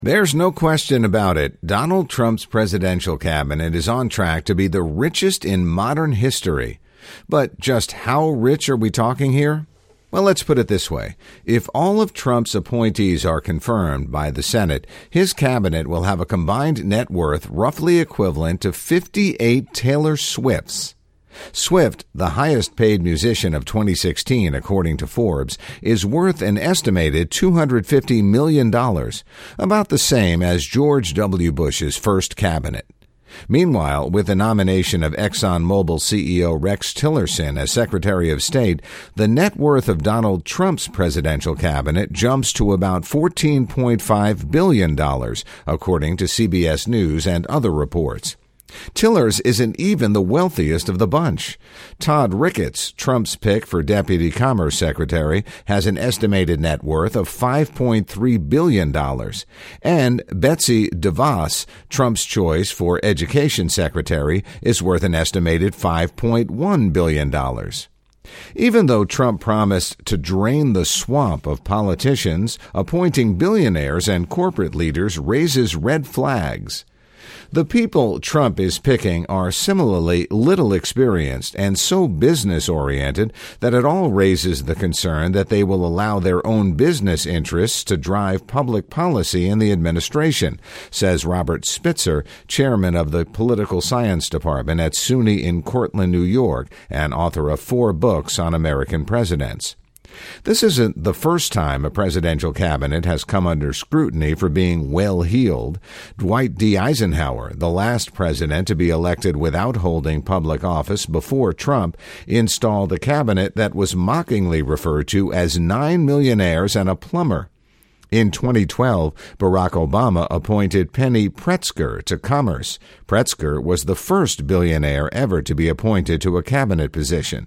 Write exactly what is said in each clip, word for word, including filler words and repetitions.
There's no question about it. Donald Trump's presidential cabinet is on track to be the richest in modern history. But just how rich are we talking here? Well, let's put it this way. If all of Trump's appointees are confirmed by the Senate, his cabinet will have a combined net worth roughly equivalent to fifty-eight Taylor Swifts. Swift, the highest-paid musician of twenty sixteen, according to Forbes, is worth an estimated two hundred fifty million dollars, about the same as George W. Bush's first cabinet. Meanwhile, with the nomination of ExxonMobil C E O Rex Tillerson as Secretary of State, the net worth of Donald Trump's presidential cabinet jumps to about fourteen point five billion dollars, according to C B S News and other reports. Tillers isn't even the wealthiest of the bunch. Todd Ricketts, Trump's pick for Deputy Commerce Secretary, has an estimated net worth of five point three billion dollars. And Betsy DeVos, Trump's choice for Education Secretary, is worth an estimated five point one billion dollars. Even though Trump promised to drain the swamp of politicians, appointing billionaires and corporate leaders raises red flags. The people Trump is picking are similarly little experienced and so business-oriented that it all raises the concern that they will allow their own business interests to drive public policy in the administration, says Robert Spitzer, chairman of the Political Science Department at SUNY in Cortland, New York, and author of four books on American presidents. This isn't the first time a presidential cabinet has come under scrutiny for being well-heeled. Dwight D. Eisenhower, the last president to be elected without holding public office before Trump, installed a cabinet that was mockingly referred to as nine millionaires and a plumber. In twenty twelve, Barack Obama appointed Penny Pritzker to Commerce. Pritzker was the first billionaire ever to be appointed to a cabinet position.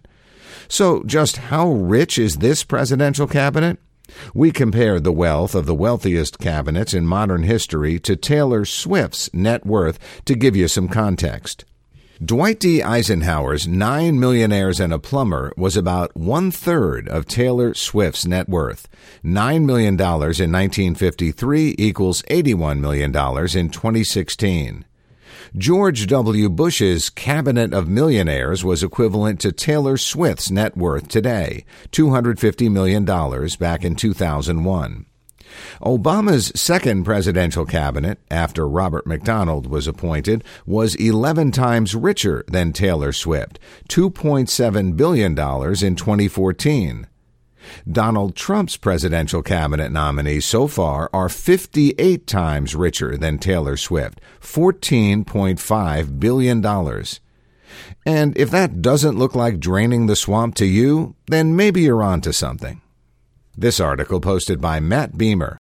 So just how rich is this presidential cabinet? We compared the wealth of the wealthiest cabinets in modern history to Taylor Swift's net worth to give you some context. Dwight D. Eisenhower's Nine Millionaires and a Plumber was about one-third of Taylor Swift's net worth. Nine million dollars in nineteen fifty-three equals eighty-one million dollars in twenty sixteen. George W. Bush's Cabinet of Millionaires was equivalent to Taylor Swift's net worth today, two hundred fifty million dollars back in two thousand one. Obama's second presidential cabinet, after Robert McDonald was appointed, was eleven times richer than Taylor Swift, two point seven billion dollars in twenty fourteen. Donald Trump's presidential cabinet nominees so far are fifty-eight times richer than Taylor Swift, fourteen point five billion dollars. And if that doesn't look like draining the swamp to you, then maybe you're on to something. This article posted by Matt Beamer